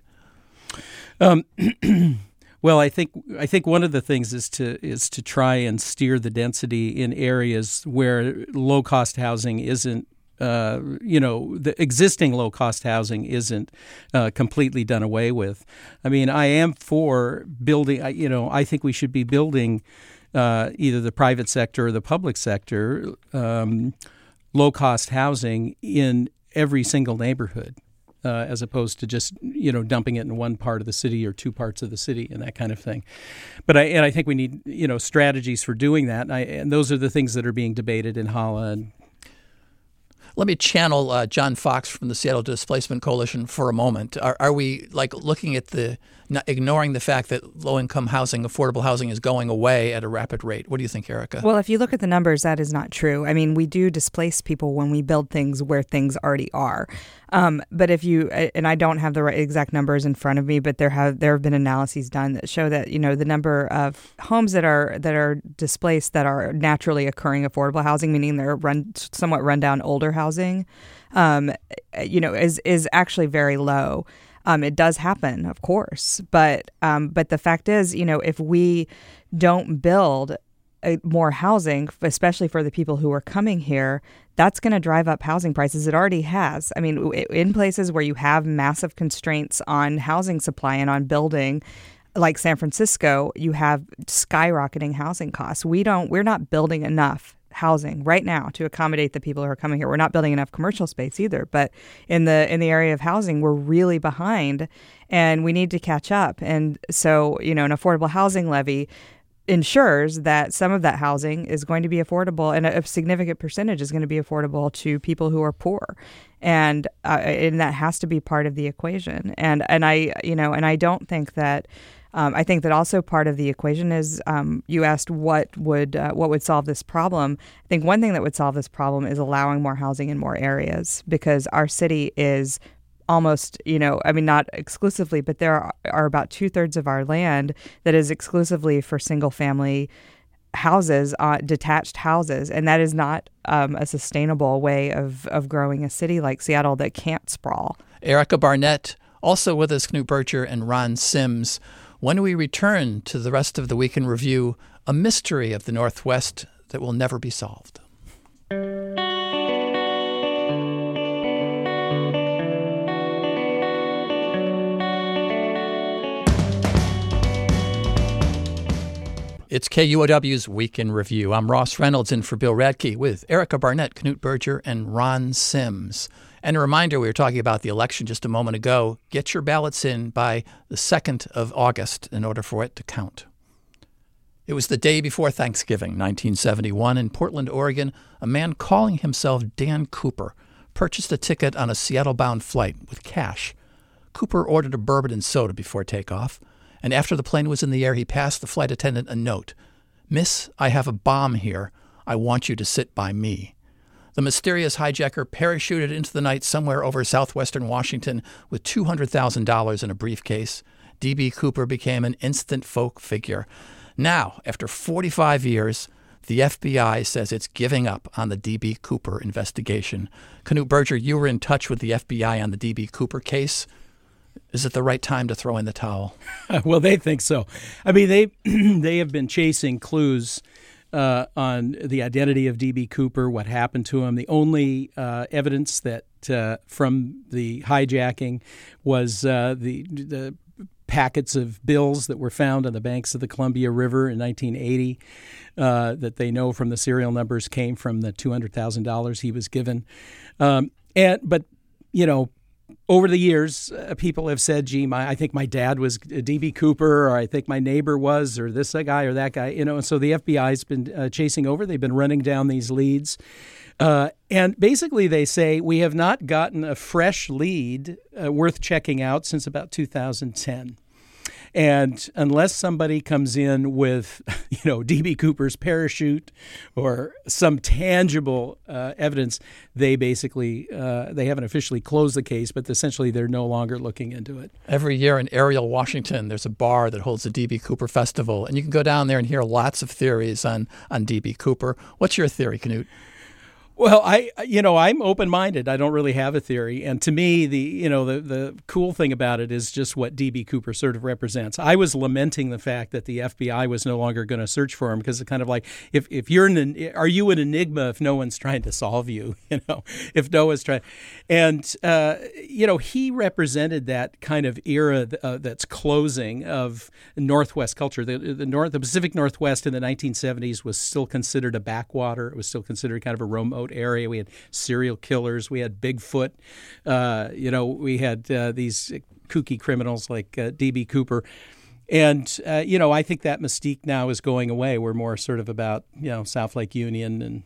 Um, well, I think I think one of the things is to is to try and steer the density in areas where low cost housing isn't, uh, you know, the existing low cost housing isn't uh, completely done away with. I mean, I am for building. You know, I think we should be building uh, either the private sector or the public sector um, low cost housing in every single neighborhood. Uh, as opposed to just, you know, dumping it in one part of the city or two parts of the city and that kind of thing. But I and I think we need, you know, strategies for doing that. And, I, and those are the things that are being debated in Hala. And let me channel uh, John Fox from the Seattle Displacement Coalition for a moment. Are, are we like looking at the, not ignoring the fact that low-income housing, affordable housing is going away at a rapid rate? What do you think, Erica? Well, if you look at the numbers, that is not true. I mean, we do displace people when we build things where things already are. Um, but if you, and I don't have the right exact numbers in front of me, but there have there have been analyses done that show that, you know, the number of homes that are that are displaced that are naturally occurring affordable housing, meaning they're run somewhat rundown older housing, um, you know, is is actually very low. Um, it does happen, of course, but um, but the fact is, you know, if we don't build a, more housing, especially for the people who are coming here, that's going to drive up housing prices. It already has. I mean, in places where you have massive constraints on housing supply and on building, like San Francisco, you have skyrocketing housing costs. We don't. We're not building enough housing right now to accommodate the people who are coming here. We're not building enough commercial space either, but in the in the area of housing, we're really behind, and we need to catch up. And so, you know, an affordable housing levy ensures that some of that housing is going to be affordable, and a, a significant percentage is going to be affordable to people who are poor, and uh, and that has to be part of the equation. And and I you know and I don't think that. Um, I think that also part of the equation is um, you asked what would uh, what would solve this problem. I think one thing that would solve this problem is allowing more housing in more areas, because our city is almost, you know, I mean, not exclusively, but there are, are about two thirds of our land that is exclusively for single family houses, uh, detached houses, and that is not um, a sustainable way of, of growing a city like Seattle that can't sprawl. Erica Barnett, also with us, Knute Berger and Ron Sims. When we return to the rest of the Week in Review, a mystery of the Northwest that will never be solved. It's K U O W's Week in Review. I'm Ross Reynolds in for Bill Radke with Erica Barnett, Knute Berger, and Ron Sims. And a reminder, we were talking about the election just a moment ago. Get your ballots in by the second of August in order for it to count. It was the day before Thanksgiving, nineteen seventy-one, in Portland, Oregon. A man calling himself Dan Cooper purchased a ticket on a Seattle-bound flight with cash. Cooper ordered a bourbon and soda before takeoff, and after the plane was in the air, he passed the flight attendant a note. "Miss, I have a bomb here. I want you to sit by me." The mysterious hijacker parachuted into the night somewhere over southwestern Washington with two hundred thousand dollars in a briefcase. D B. Cooper became an instant folk figure. Now, after forty-five years, the F B I says it's giving up on the D B. Cooper investigation. Knute Berger, you were in touch with the F B I on the D B. Cooper case. Is it the right time to throw in the towel? Well, they think so. I mean, they they have been chasing clues uh, on the identity of D B. Cooper, what happened to him. The only uh, evidence that uh, from the hijacking was uh, the the packets of bills that were found on the banks of the Columbia River in nineteen eighty uh, that they know from the serial numbers came from the two hundred thousand dollars he was given. Um, and but, you know, over the years, uh, people have said, gee, my, I think my dad was D B. Cooper, or I think my neighbor was, or this guy or that guy, you know. And so the F B I's been uh, chasing over. They've been running down these leads. Uh, and basically they say we have not gotten a fresh lead uh, worth checking out since about two thousand ten. And unless somebody comes in with, you know, D B. Cooper's parachute or some tangible uh, evidence, they basically, uh, they haven't officially closed the case, but essentially they're no longer looking into it. Every year in Ariel, Washington, there's a bar that holds a D B. Cooper festival, and you can go down there and hear lots of theories on, on D B. Cooper. What's your theory, Knute? Well, I, you know, I'm open-minded. I don't really have a theory. And to me, the, you know, the, the cool thing about it is just what D B. Cooper sort of represents. I was lamenting the fact that the F B I was no longer going to search for him because it's kind of like, if, if you're an, are you an enigma if no one's trying to solve you, you know, if no one's trying. And, uh, you know, he represented that kind of era uh, that's closing of Northwest culture. The, the North, the Pacific Northwest in the nineteen seventies was still considered a backwater. It was still considered kind of a remote area. We had serial killers. We had Bigfoot. Uh, you know, we had uh, these kooky criminals like uh, D B. Cooper. And, uh, you know, I think that mystique now is going away. We're more sort of about, you know, South Lake Union and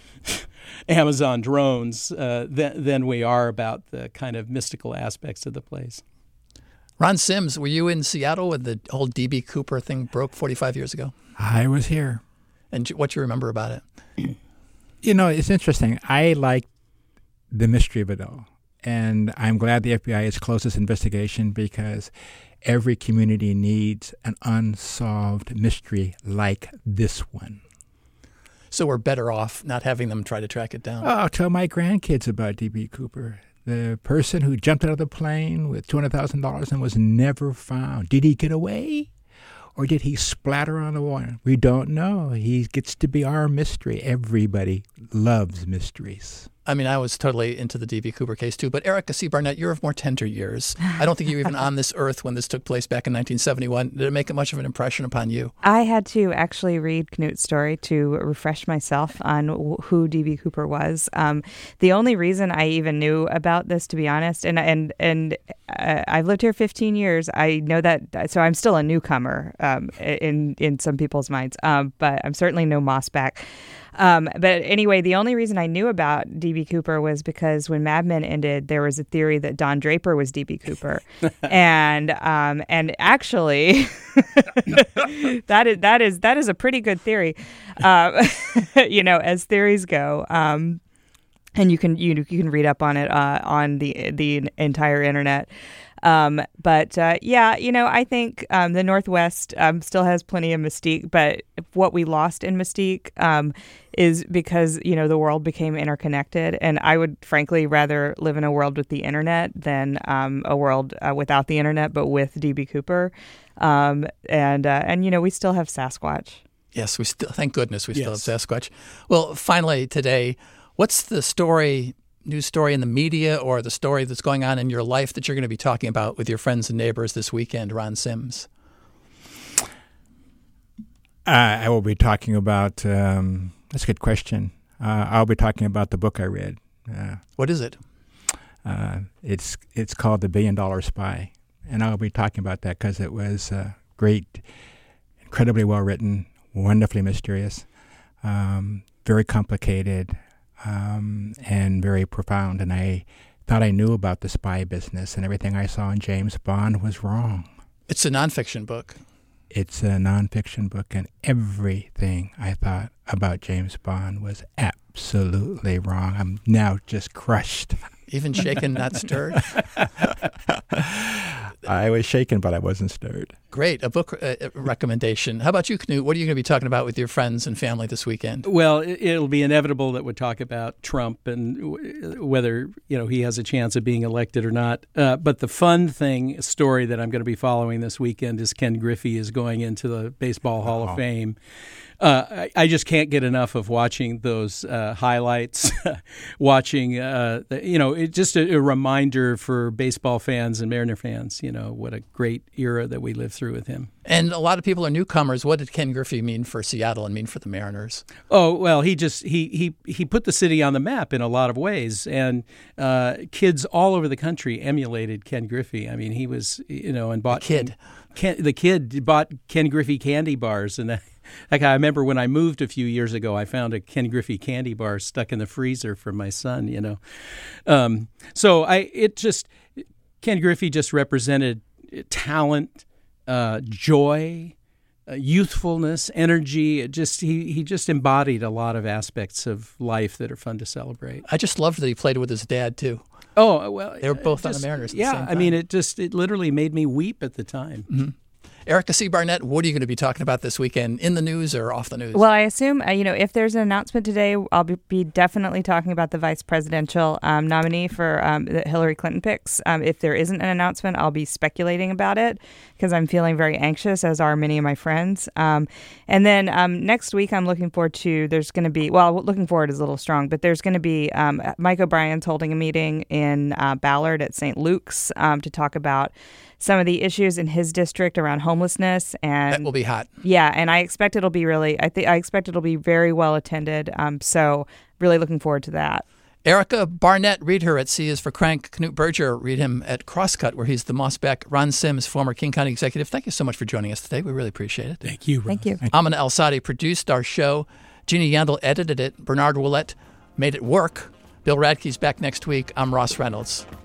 Amazon drones uh, than, than we are about the kind of mystical aspects of the place. Ron Sims, were you in Seattle when the whole D B. Cooper thing broke forty-five years ago? I was here. And what do you remember about it? You know, it's interesting. I like the mystery of it all. And I'm glad the F B I has closed this investigation because every community needs an unsolved mystery like this one. So we're better off not having them try to track it down. Oh, I'll tell my grandkids about D B. Cooper. The person who jumped out of the plane with two hundred thousand dollars and was never found. Did he get away? Or did he splatter on the water? We don't know. He gets to be our mystery. Everybody loves mysteries. I mean, I was totally into the D B. Cooper case, too. But Erica C. Barnett, you're of more tender years. I don't think you were even on this earth when this took place back in nineteen seventy-one. Did it make much of an impression upon you? I had to actually read Knute's story to refresh myself on who D B. Cooper was. Um, the only reason I even knew about this, to be honest, and and and uh, I've lived here fifteen years. I know that, so I'm still a newcomer um, in in some people's minds, um, but I'm certainly no Mossback. Um, but anyway, the only reason I knew about D B. Cooper was because when Mad Men ended, there was a theory that Don Draper was D B. Cooper, and um, and actually, that is that is that is a pretty good theory, uh, you know, as theories go. Um, and you can you you can read up on it uh, on the the entire internet. Um, but uh, yeah, you know, I think um, the Northwest um, still has plenty of mystique, but what we lost in mystique um, is because, you know, the world became interconnected. And I would frankly rather live in a world with the internet than um, a world uh, without the internet, but with D B. Cooper. Um, and, uh, and, you know, we still have Sasquatch. Yes, we still, thank goodness we still Yes. have Sasquatch. Well, finally today, what's the story, news story in the media or the story that's going on in your life that you're going to be talking about with your friends and neighbors this weekend, Ron Sims? Uh, I will be talking about, um, that's a good question. Uh, I'll be talking about the book I read. Uh, what is it? Uh, it's it's called The Billion Dollar Spy. And I'll be talking about that because it was uh, great, incredibly well written, wonderfully mysterious, um, very complicated, um, and very profound. And I thought I knew about the spy business, and everything I saw in James Bond was wrong. It's a nonfiction book. It's a nonfiction book, and everything I thought about James Bond was absolutely wrong. I'm now just crushed. Even shaken, not stirred? I was shaken, but I wasn't stirred. Great. A book uh, recommendation. How about you, Knut? What are you going to be talking about with your friends and family this weekend? Well, it'll be inevitable that we'll talk about Trump and whether, you know, he has a chance of being elected or not. Uh, but the fun thing, story that I'm going to be following this weekend is Ken Griffey is going into the Baseball Hall Oh. of Fame. Uh, I, I just can't get enough of watching those uh, highlights, watching, uh, the, you know, it's just a, a reminder for baseball fans and Mariner fans, you know, what a great era that we lived through with him. And a lot of people are newcomers. What did Ken Griffey mean for Seattle and mean for the Mariners? Oh, well, he just he he he put the city on the map in a lot of ways, and uh, kids all over the country emulated Ken Griffey. I mean, he was, you know, and bought the kid. Ken, the kid bought Ken Griffey candy bars, and that, like I remember when I moved a few years ago, I found a Ken Griffey candy bar stuck in the freezer for my son. You know, um, so I it just Ken Griffey just represented talent, uh, joy, uh, youthfulness, energy. It just he he just embodied a lot of aspects of life that are fun to celebrate. I just loved that he played with his dad too. Oh, well, they were both just, on the Mariners at yeah, the same time. I mean, it just it literally made me weep at the time. Mm-hmm. Erica C. Barnett, what are you going to be talking about this weekend, in the news or off the news? Well, I assume, uh, you know, if there's an announcement today, I'll be, be definitely talking about the vice presidential um, nominee for um, that Hillary Clinton picks. Um, if there isn't an announcement, I'll be speculating about it because I'm feeling very anxious, as are many of my friends. Um, and then um, next week, I'm looking forward to, there's going to be, well, looking forward is a little strong, but there's going to be, um, Mike O'Brien's holding a meeting in uh, Ballard at Saint Luke's um, to talk about some of the issues in his district around homelessness, and that will be hot. Yeah, and I expect it'll be really. I think I expect it'll be very well attended. Um, so really looking forward to that. Erica Barnett, read her at C is for Crank. Knut Berger, read him at Crosscut, where he's the Mossback. Ron Sims, former King County executive. Thank you so much for joining us today. We really appreciate it. Thank you. Thank you. Amina El-Sadi produced our show. Jeannie Yandel edited it. Bernard Ouellette made it work. Bill Radke's back next week. I'm Ross Reynolds.